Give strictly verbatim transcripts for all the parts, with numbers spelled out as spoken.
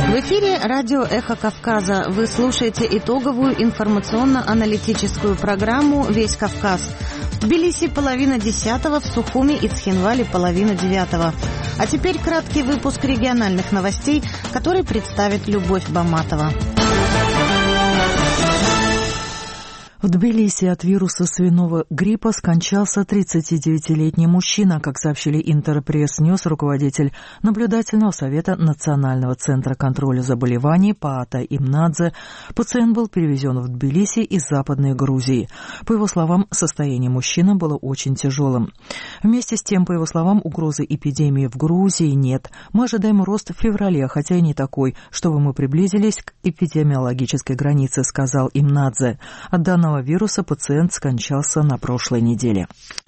В эфире радио «Эхо Кавказа». Вы слушаете итоговую информационно-аналитическую программу «Весь Кавказ». В Тбилиси половина десятого, в Сухуми и Цхинвале половина девятого. А теперь краткий выпуск региональных новостей, который представит Любовь Баматова. В Тбилиси от вируса свиного гриппа скончался тридцатидевятилетний мужчина, как сообщили Интерпресс-Ньюс, руководитель наблюдательного совета Национального центра контроля заболеваний Паата Имнадзе. Пациент был перевезен в Тбилиси из Западной Грузии. По его словам, состояние мужчины было очень тяжелым. Вместе с тем, по его словам, угрозы эпидемии в Грузии нет. Мы ожидаем рост в феврале, хотя и не такой, чтобы мы приблизились к эпидемиологической границе, сказал Имнадзе. От данного вируса пациент скончался на прошлой неделе.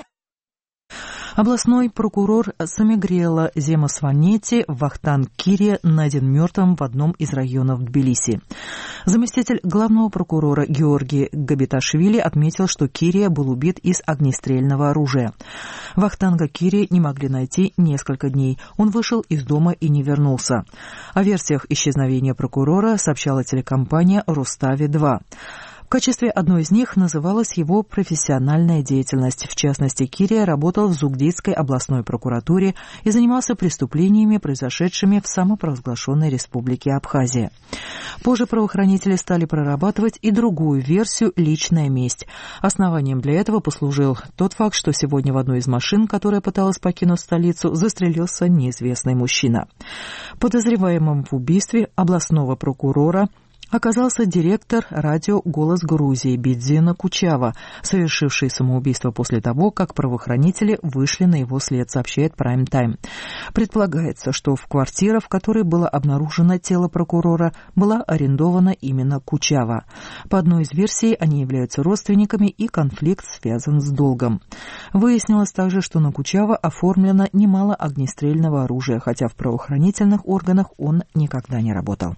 Областной прокурор Самигрела Земасванети Вахтанг Кирия найден мертвым в одном из районов Тбилиси. Заместитель главного прокурора Георгий Габиташвили отметил, что Кирия был убит из огнестрельного оружия. Вахтанга Кирия не могли найти несколько дней. Он вышел из дома и не вернулся. О версиях исчезновения прокурора сообщала телекомпания «Рустави-два». В качестве одной из них называлась его профессиональная деятельность. В частности, Кирия работал в Зугдидской областной прокуратуре и занимался преступлениями, произошедшими в самопровозглашенной республике Абхазия. Позже правоохранители стали прорабатывать и другую версию – личная месть. Основанием для этого послужил тот факт, что сегодня в одной из машин, которая пыталась покинуть столицу, застрелился неизвестный мужчина. Подозреваемым в убийстве областного прокурора оказался директор радио «Голос Грузии» Бидзина Кучава, совершивший самоубийство после того, как правоохранители вышли на его след, сообщает Prime Time. Предполагается, что в квартире, в которой было обнаружено тело прокурора, была арендована именно Кучава. По одной из версий, они являются родственниками, и конфликт связан с долгом. Выяснилось также, что на Кучава оформлено немало огнестрельного оружия, хотя в правоохранительных органах он никогда не работал.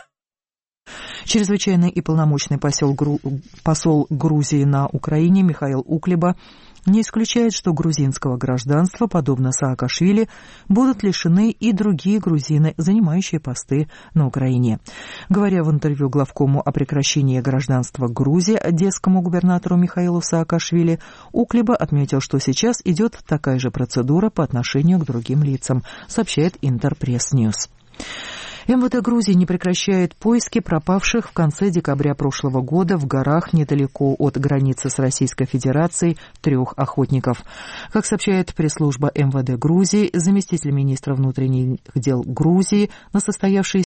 Чрезвычайный и полномочный посол, Гру... посол Грузии на Украине Михаил Уклеба не исключает, что грузинского гражданства, подобно Саакашвили, будут лишены и другие грузины, занимающие посты на Украине. Говоря в интервью главкому о прекращении гражданства Грузии одесскому губернатору Михаилу Саакашвили, Уклеба отметил, что сейчас идет такая же процедура по отношению к другим лицам, сообщает Интерпресс-Ньюс. МВД Грузии не прекращает поиски пропавших в конце декабря прошлого года в горах недалеко от границы с Российской Федерацией трех охотников. Как сообщает пресс-служба МВД Грузии, заместитель министра внутренних дел Грузии на состоявшейся